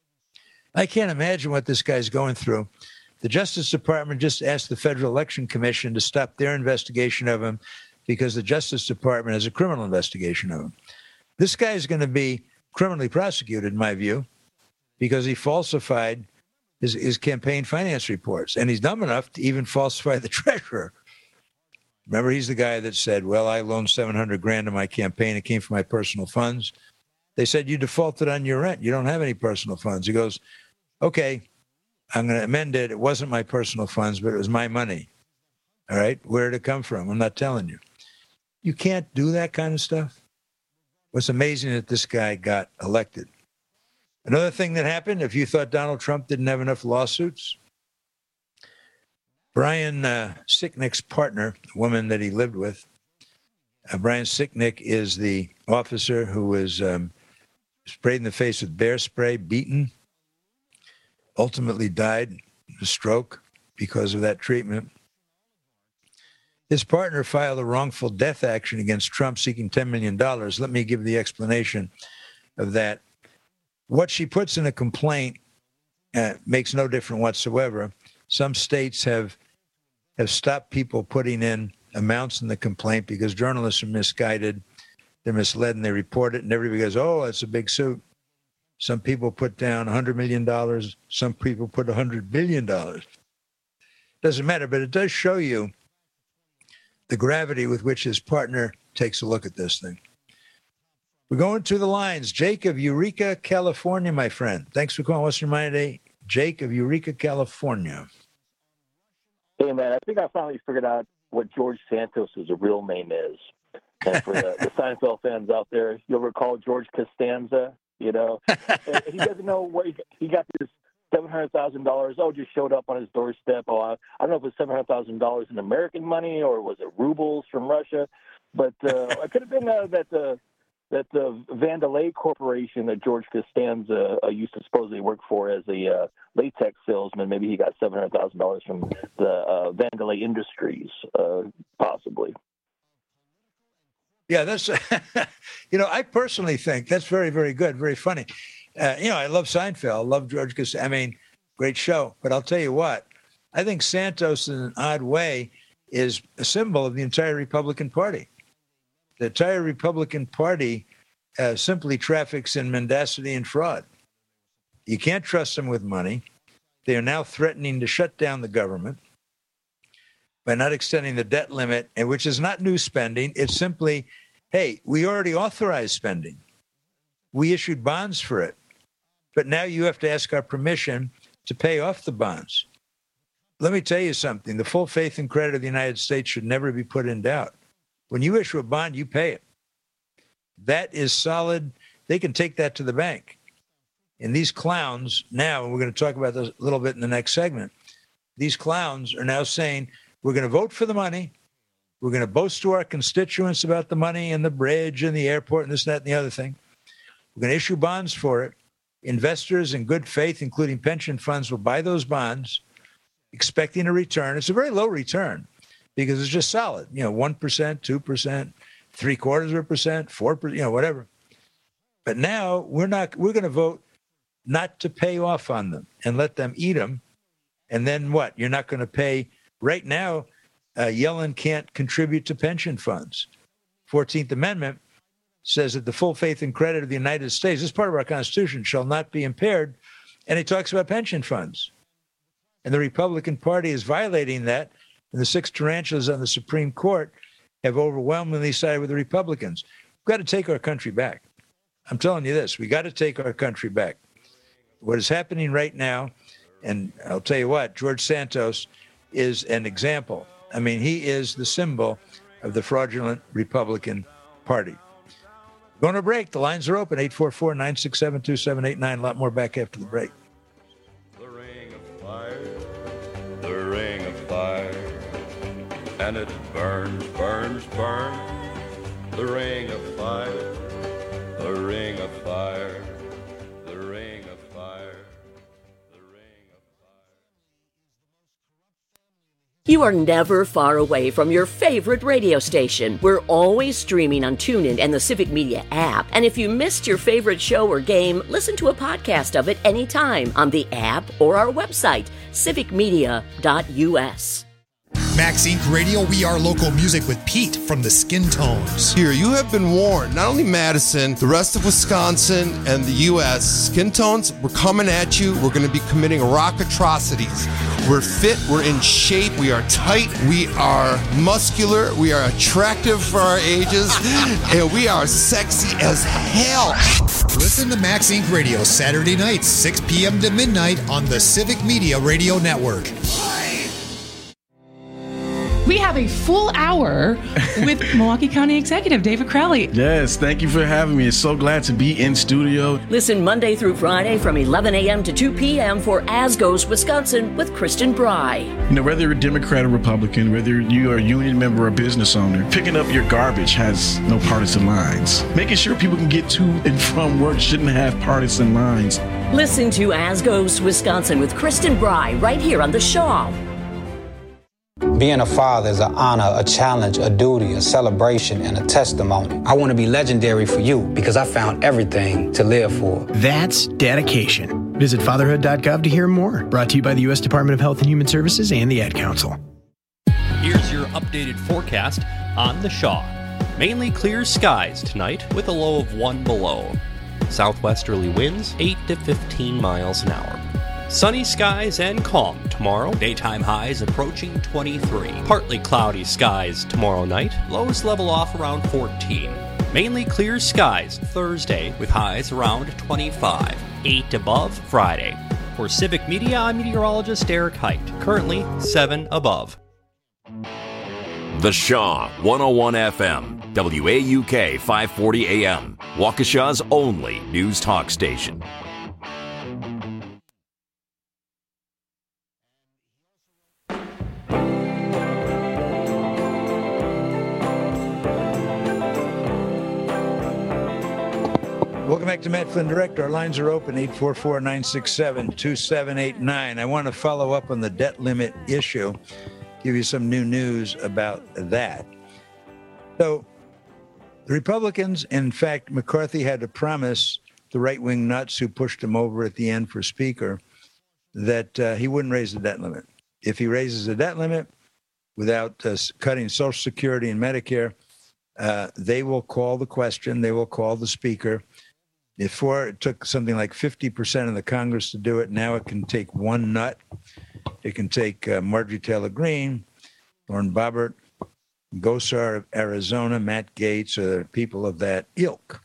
I can't imagine what this guy's going through. The Justice Department just asked the Federal Election Commission to stop their investigation of him because the Justice Department has a criminal investigation of him. This guy is going to be criminally prosecuted, in my view, because he falsified his, his campaign finance reports. And he's dumb enough to even falsify the treasurer. Remember, he's the guy that said, well, I loaned seven hundred grand to my campaign. It came from my personal funds. They said, you defaulted on your rent. You don't have any personal funds. He goes, okay, I'm going to amend it. It wasn't my personal funds, but it was my money. All right. Where did it come from? I'm not telling you. You can't do that kind of stuff. What's amazing that this guy got elected. Another thing that happened, if you thought Donald Trump didn't have enough lawsuits, Brian uh, Sicknick's partner, the woman that he lived with, uh, Brian Sicknick is the officer who was um, sprayed in the face with bear spray, beaten, ultimately died of a stroke because of that treatment. His partner filed a wrongful death action against Trump seeking ten million dollars. Let me give the explanation of that. What she puts in a complaint uh, makes no difference whatsoever. Some states have have stopped people putting in amounts in the complaint because journalists are misguided, they're misled, and they report it, and everybody goes, oh, it's a big suit. Some people put down one hundred million dollars. Some people put one hundred billion dollars. Doesn't matter, but it does show you the gravity with which his partner takes a look at this thing. We're going to the lines. Jake of Eureka, California, my friend. Thanks for calling Western Mind today. Jake of Eureka, California. Hey, man, I think I finally figured out what George Santos' real name is. And for the, the Seinfeld fans out there, you'll recall George Costanza, you know. And he doesn't know where he, he got this seven hundred thousand dollars. Oh, just showed up on his doorstep. Oh, I, I don't know if it was seven hundred thousand dollars in American money or was it rubles from Russia. But uh, it could have been uh, that the that the Vandelay Corporation that George Costanza uh, used to supposedly work for as a uh, latex salesman. Maybe he got seven hundred thousand dollars from the uh, Vandelay Industries, uh, possibly. Yeah, that's, you know, I personally think that's very, very good, very funny. Uh, you know, I love Seinfeld, I love George Costanza. I mean, great show. But I'll tell you what, I think Santos, in an odd way, is a symbol of the entire Republican Party. The entire Republican Party uh, simply traffics in mendacity and fraud. You can't trust them with money. They are now threatening to shut down the government by not extending the debt limit, and which is not new spending. It's simply, hey, we already authorized spending. We issued bonds for it. But now you have to ask our permission to pay off the bonds. Let me tell you something. The full faith and credit of the United States should never be put in doubt. When you issue a bond, you pay it. That is solid. They can take that to the bank. And these clowns now, and we're going to talk about this a little bit in the next segment, these clowns are now saying, we're going to vote for the money. We're going to boast to our constituents about the money and the bridge and the airport and this, that, and the other thing. We're going to issue bonds for it. Investors in good faith, including pension funds, will buy those bonds, expecting a return. It's a very low return because it's just solid, you know, one percent, two percent, three quarters of a percent, four percent, you know, whatever. But now we're not, we're going to vote not to pay off on them and let them eat them. And then what? You're not going to pay. Right now, uh, Yellen can't contribute to pension funds. fourteenth Amendment says that the full faith and credit of the United States, this part of our Constitution, shall not be impaired. And it talks about pension funds. And the Republican Party is violating that. And the six tarantulas on the Supreme Court have overwhelmingly sided with the Republicans. We've got to take our country back. I'm telling you this, we got to take our country back. What is happening right now, and I'll tell you what, George Santos is an example. I mean, he is the symbol of the fraudulent Republican Party. Going to break. The lines are open, eight four four, nine six seven, two seven eight nine. A lot more back after the break. The ring of fire, the ring of fire, and it burns, burns, burns. The ring of fire, the ring of fire, the ring of fire. You are never far away from your favorite radio station. We're always streaming on TuneIn and the Civic Media app. And if you missed your favorite show or game, listen to a podcast of it anytime on the app or our website, civic media dot u s. Max Incorporated. Radio, we are local music with Pete from the Skin Tones. Here, you have been warned. Not only Madison, the rest of Wisconsin and the U S Skin Tones, we're coming at you. We're going to be committing rock atrocities. We're fit. We're in shape. We are tight. We are muscular. We are attractive for our ages. And we are sexy as hell. Listen to Max Incorporated. Radio Saturday nights, six p.m. to midnight on the Civic Media Radio Network. We have a full hour with Milwaukee County Executive David Crowley. Yes, thank you for having me. It's so glad to be in studio. Listen Monday through Friday from eleven a.m. to two p.m. for As Goes Wisconsin with Kristen Bry. You know, whether you're a Democrat or Republican, whether you are a union member or a business owner, picking up your garbage has no partisan lines. Making sure people can get to and from work shouldn't have partisan lines. Listen to As Goes Wisconsin with Kristen Bry right here on The Shaw. Being a father is an honor, a challenge, a duty, a celebration, and a testimony. I want to be legendary for you because I found everything to live for. That's dedication. Visit fatherhood dot gov to hear more. Brought to you by the U S Department of Health and Human Services and the Ad Council. Here's your updated forecast on the Shaw. Mainly clear skies tonight with a low of one below. Southwesterly winds eight to fifteen miles an hour. Sunny skies and calm tomorrow. Daytime highs approaching twenty-three. Partly cloudy skies tomorrow night. Lows level off around fourteen. Mainly clear skies Thursday with highs around twenty-five. eight above Friday. For Civic Media, I'm meteorologist Eric Height. Currently seven above. The Shaw, one oh one F M, W A U K five forty A M, Waukesha's only news talk station. Welcome back to Matt Flynn Direct. Our lines are open, eight four four, nine six seven, two seven eight nine. I want to follow up on the debt limit issue, give you some new news about that. So the Republicans, in fact, McCarthy had to promise the right-wing nuts who pushed him over at the end for Speaker that uh, he wouldn't raise the debt limit. If he raises the debt limit without uh, cutting Social Security and Medicare, uh, they will call the question, they will call the Speaker. Before, it took something like fifty percent of the Congress to do it. Now it can take one nut. It can take uh, Marjorie Taylor Greene, Lauren Boebert, Gosar of Arizona, Matt Gaetz, or people of that ilk.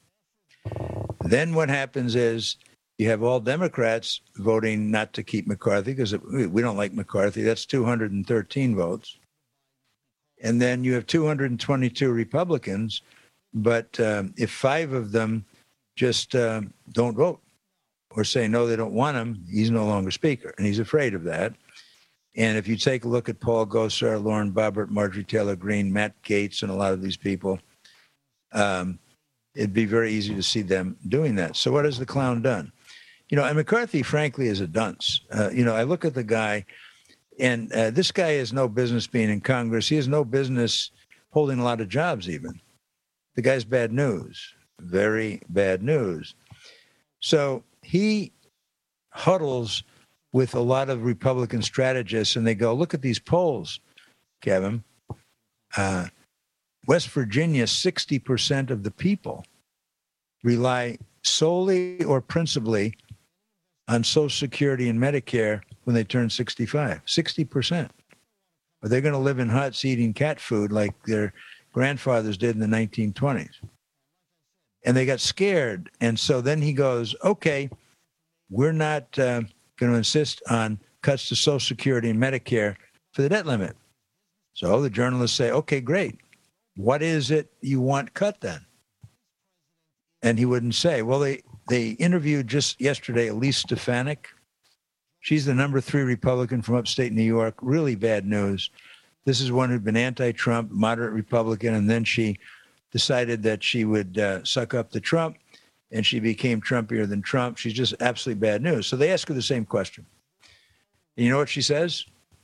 Then what happens is you have all Democrats voting not to keep McCarthy because we don't like McCarthy. That's two hundred thirteen votes. And then you have two hundred twenty-two Republicans, but um, if five of them just uh, don't vote or say, no, they don't want him, he's no longer Speaker. And he's afraid of that. And if you take a look at Paul Gosar, Lauren Boebert, Marjorie Taylor Greene, Matt Gaetz, and a lot of these people, um, it'd be very easy to see them doing that. So what has the clown done? You know, and McCarthy, frankly, is a dunce. Uh, you know, I look at the guy, and uh, this guy has no business being in Congress. He has no business holding a lot of jobs even. The guy's bad news. Very bad news. So he huddles with a lot of Republican strategists, and they go, look at these polls, Kevin. Uh, West Virginia, sixty percent of the people rely solely or principally on Social Security and Medicare when they turn sixty-five. sixty percent. Or they're going to live in huts eating cat food like their grandfathers did in the nineteen twenties. And they got scared. And so then he goes, okay, we're not uh, going to insist on cuts to Social Security and Medicare for the debt limit. So the journalists say, okay, great. What is it you want cut then? And he wouldn't say. Well, they, they interviewed just yesterday Elise Stefanik. She's the number three Republican from upstate New York. Really bad news. This is one who'd been anti-Trump, moderate Republican, and then she decided that she would uh, suck up to Trump, and she became Trumpier than Trump. She's just absolutely bad news. So they ask her the same question. And you know what she says?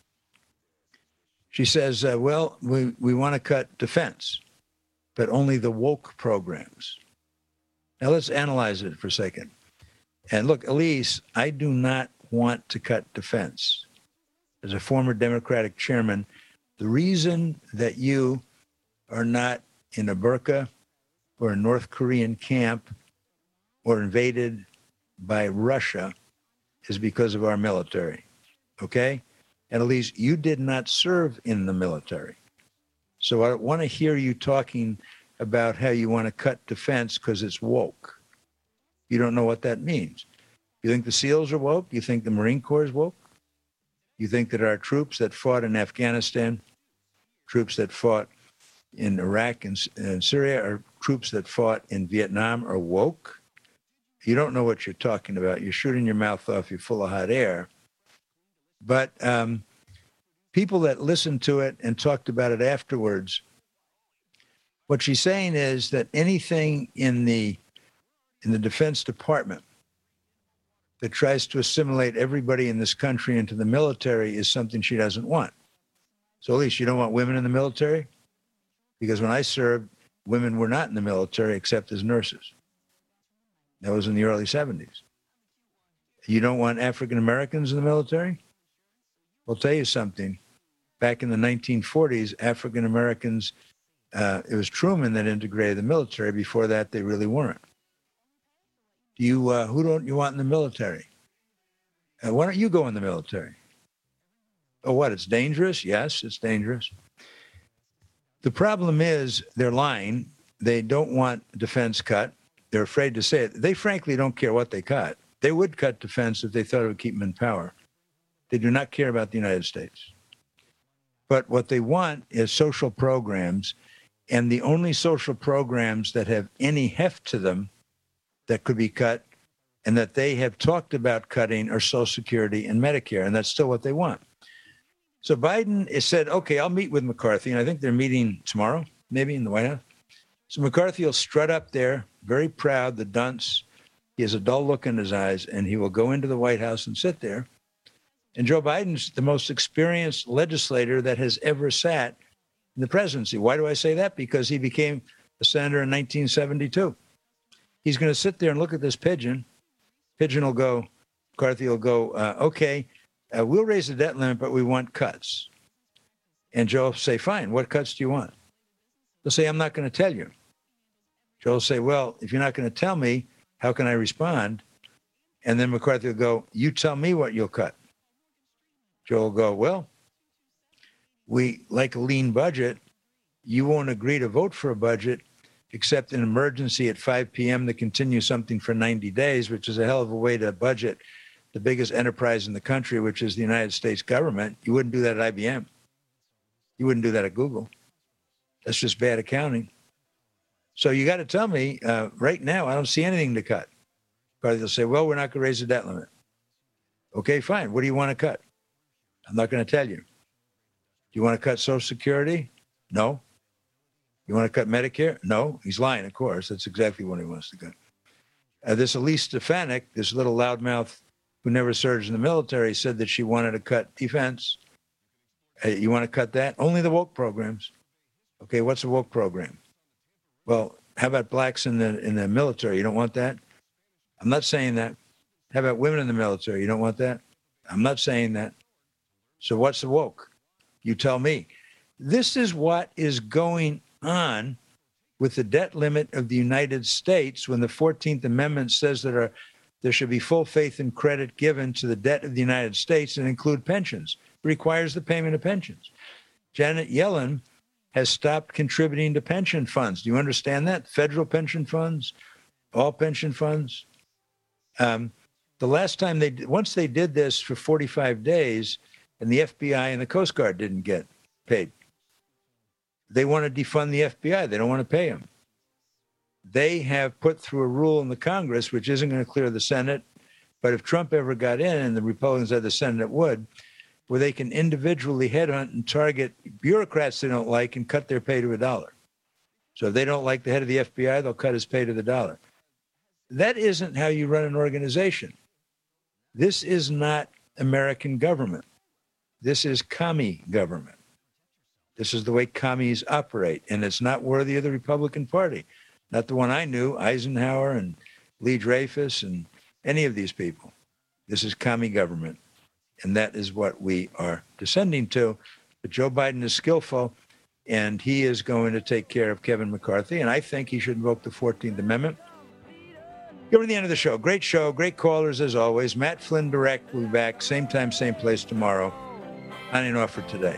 She says, uh, well, we, we want to cut defense, but only the woke programs. Now let's analyze it for a second. And look, Elise, I do not want to cut defense. As a former Democratic chairman, the reason that you are not in a burqa or a North Korean camp or invaded by Russia is because of our military, okay? And Elise, you did not serve in the military. So I want to hear you talking about how you want to cut defense because it's woke. You don't know what that means. You think the SEALs are woke? You think the Marine Corps is woke? You think that our troops that fought in Afghanistan, troops that fought in Iraq and, and Syria, or troops that fought in Vietnam are woke? You don't know what you're talking about. You're shooting your mouth off. You're full of hot air. But um, people that listened to it and talked about it afterwards, what she's saying is that anything in the in the Defense Department that tries to assimilate everybody in this country into the military is something she doesn't want. So, Elise, you don't want women in the military? Because when I served, women were not in the military except as nurses. That was in the early seventies. You don't want African Americans in the military? I'll tell you something. Back in the nineteen forties, African Americans, uh, it was Truman that integrated the military. Before that, they really weren't. Do you, uh, who don't you want in the military? Uh, why don't you go in the military? Oh, what? It's dangerous? Yes, it's dangerous. The problem is they're lying. They don't want defense cut. They're afraid to say it. They frankly don't care what they cut. They would cut defense if they thought it would keep them in power. They do not care about the United States. But what they want is social programs, and the only social programs that have any heft to them that could be cut and that they have talked about cutting are Social Security and Medicare, and that's still what they want. So Biden has said, okay, I'll meet with McCarthy, and I think they're meeting tomorrow, maybe in the White House. So McCarthy will strut up there, very proud, the dunce. He has a dull look in his eyes, and he will go into the White House and sit there. And Joe Biden's the most experienced legislator that has ever sat in the presidency. Why do I say that? Because he became a senator in nineteen seventy-two. He's going to sit there and look at this pigeon. Pigeon will go, McCarthy will go, uh, okay, uh, we'll raise the debt limit, but we want cuts. And Joe will say, fine, what cuts do you want? They'll say, I'm not going to tell you. Joe will say, well, if you're not going to tell me, how can I respond? And then McCarthy will go, you tell me what you'll cut. Joe will go, well, we like a lean budget. You won't agree to vote for a budget except an emergency at five p.m. to continue something for ninety days, which is a hell of a way to budget the biggest enterprise in the country, which is the United States government. You wouldn't do that at I B M. You wouldn't do that at Google. That's just bad accounting. So you got to tell me, uh, right now, I don't see anything to cut. But they'll say, well, we're not going to raise the debt limit. Okay, fine. What do you want to cut? I'm not going to tell you. Do you want to cut Social Security? No. You want to cut Medicare? No. He's lying, of course. That's exactly what he wants to cut. Uh, this Elise Stefanik, this little loudmouth who never served in the military, said that she wanted to cut defense. Uh, you want to cut that? Only the woke programs. Okay, what's a woke program? Well, how about blacks in the in the military? You don't want that? I'm not saying that. How about women in the military? You don't want that? I'm not saying that. So what's the woke? You tell me. This is what is going on with the debt limit of the United States when the fourteenth Amendment says that our, there should be full faith and credit given to the debt of the United States and include pensions. It requires the payment of pensions. Janet Yellen has stopped contributing to pension funds. Do you understand that? Federal pension funds, all pension funds. Um, the last time they, once they did this for forty-five days, and the F B I and the Coast Guard didn't get paid. They want to defund the F B I. They don't want to pay them. They have put through a rule in the Congress, which isn't going to clear the Senate, but if Trump ever got in, and the Republicans had the Senate, it would, where they can individually headhunt and target bureaucrats they don't like and cut their pay to a dollar. So if they don't like the head of the F B I, they'll cut his pay to the dollar. That isn't how you run an organization. This is not American government. This is commie government. This is the way commies operate, and it's not worthy of the Republican Party. Not the one I knew, Eisenhower and Lee Dreyfus and any of these people. This is commie government, and that is what we are descending to. But Joe Biden is skillful, and he is going to take care of Kevin McCarthy, and I think he should invoke the fourteenth Amendment. Go to the end of the show. Great show, great callers as always. Matt Flynn Direct will be back, same time, same place tomorrow. Signing off for today.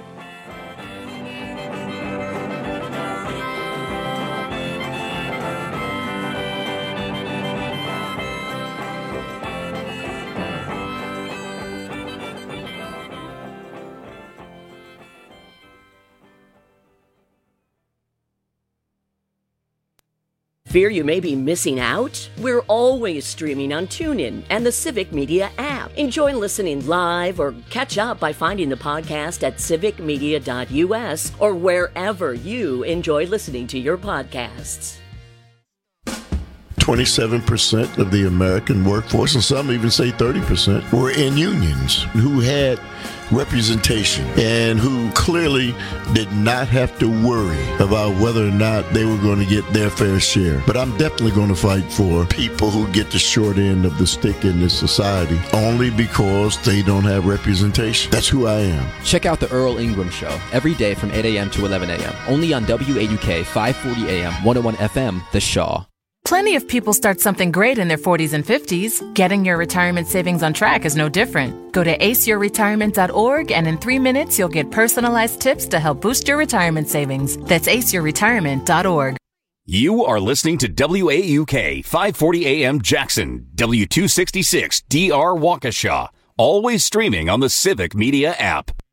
Fear you may be missing out? We're always streaming on TuneIn and the Civic Media app. Enjoy listening live or catch up by finding the podcast at civic media dot u s or wherever you enjoy listening to your podcasts. twenty-seven percent of the American workforce, and some even say thirty percent, were in unions who had representation and who clearly did not have to worry about whether or not they were going to get their fair share. But I'm definitely going to fight for people who get the short end of the stick in this society only because they don't have representation. That's who I am. Check out the Earl Ingram Show every day from eight a.m. to eleven a.m. only on W A U K five forty A M, one oh one F M, The Shaw. Plenty of people start something great in their forties and fifties. Getting your retirement savings on track is no different. Go to ace your retirement dot org and in three minutes you'll get personalized tips to help boost your retirement savings. That's ace your retirement dot org. You are listening to W A U K five forty A M Jackson, W two sixty-six D R Waukesha. Always streaming on the Civic Media app.